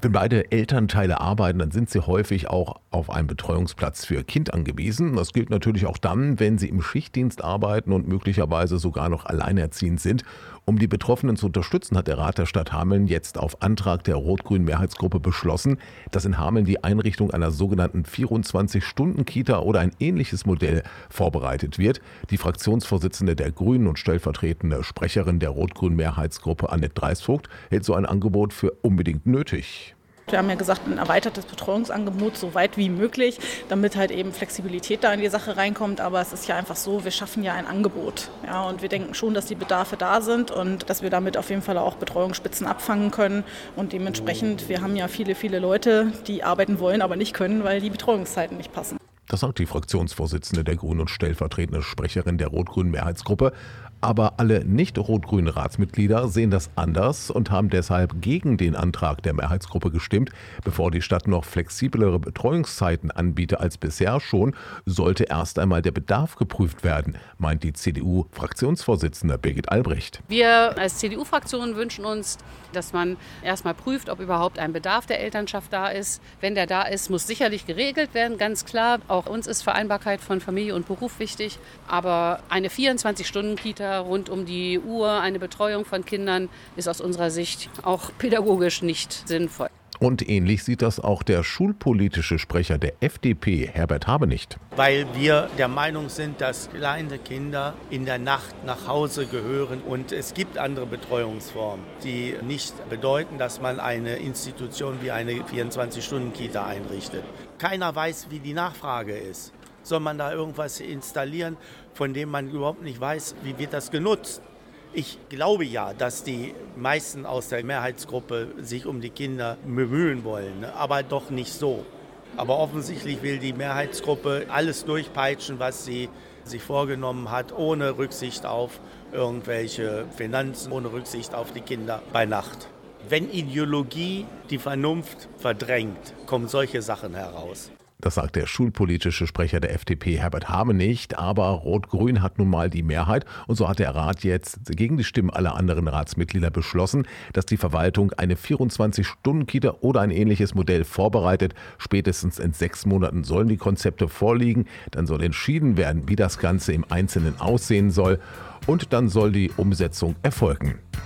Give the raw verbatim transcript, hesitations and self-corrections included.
Wenn beide Elternteile arbeiten, dann sind sie häufig auch auf einen Betreuungsplatz für Kind angewiesen. Das gilt natürlich auch dann, wenn sie im Schichtdienst arbeiten und möglicherweise sogar noch alleinerziehend sind. Um die Betroffenen zu unterstützen, hat der Rat der Stadt Hameln jetzt auf Antrag der rot-grünen Mehrheitsgruppe beschlossen, dass in Hameln die Einrichtung einer sogenannten vierundzwanzig-Stunden-Kita oder ein ähnliches Modell vorbereitet wird. Die Fraktionsvorsitzende der Grünen und stellvertretende Sprecherin der rot-grünen Mehrheitsgruppe Annette Dreisvogt hält so ein Angebot für unbedingt nötig. Wir haben ja gesagt, ein erweitertes Betreuungsangebot so weit wie möglich, damit halt eben Flexibilität da in die Sache reinkommt. Aber es ist ja einfach so, wir schaffen ja ein Angebot. Ja, und wir denken schon, dass die Bedarfe da sind und dass wir damit auf jeden Fall auch Betreuungsspitzen abfangen können. Und dementsprechend, wir haben ja viele, viele Leute, die arbeiten wollen, aber nicht können, weil die Betreuungszeiten nicht passen. Das sagt die Fraktionsvorsitzende der Grünen und stellvertretende Sprecherin der rot-grünen Mehrheitsgruppe. Aber alle nicht-rot-grünen Ratsmitglieder sehen das anders und haben deshalb gegen den Antrag der Mehrheitsgruppe gestimmt. Bevor die Stadt noch flexiblere Betreuungszeiten anbiete als bisher schon, sollte erst einmal der Bedarf geprüft werden, meint die C D U-Fraktionsvorsitzende Birgit Albrecht. Wir als C D U-Fraktion wünschen uns, dass man erstmal prüft, ob überhaupt ein Bedarf der Elternschaft da ist. Wenn der da ist, muss sicherlich geregelt werden, ganz klar. Auch uns ist Vereinbarkeit von Familie und Beruf wichtig. Aber eine vierundzwanzig-Stunden-Kita rund um die Uhr, eine Betreuung von Kindern, ist aus unserer Sicht auch pädagogisch nicht sinnvoll. Und ähnlich sieht das auch der schulpolitische Sprecher der F D P, Herbert Habenicht. Weil wir der Meinung sind, dass kleine Kinder in der Nacht nach Hause gehören und es gibt andere Betreuungsformen, die nicht bedeuten, dass man eine Institution wie eine vierundzwanzig-Stunden-Kita einrichtet. Keiner weiß, wie die Nachfrage ist. Soll man da irgendwas installieren, von dem man überhaupt nicht weiß, wie wird das genutzt? Ich glaube ja, dass die meisten aus der Mehrheitsgruppe sich um die Kinder bemühen wollen, aber doch nicht so. Aber offensichtlich will die Mehrheitsgruppe alles durchpeitschen, was sie sich vorgenommen hat, ohne Rücksicht auf irgendwelche Finanzen, ohne Rücksicht auf die Kinder bei Nacht. Wenn Ideologie die Vernunft verdrängt, kommen solche Sachen heraus. Das sagt der schulpolitische Sprecher der F D P, Herbert Habenicht. Aber Rot-Grün hat nun mal die Mehrheit. Und so hat der Rat jetzt gegen die Stimmen aller anderen Ratsmitglieder beschlossen, dass die Verwaltung eine vierundzwanzig-Stunden-Kita oder ein ähnliches Modell vorbereitet. Spätestens in sechs Monaten sollen die Konzepte vorliegen. Dann soll entschieden werden, wie das Ganze im Einzelnen aussehen soll. Und dann soll die Umsetzung erfolgen.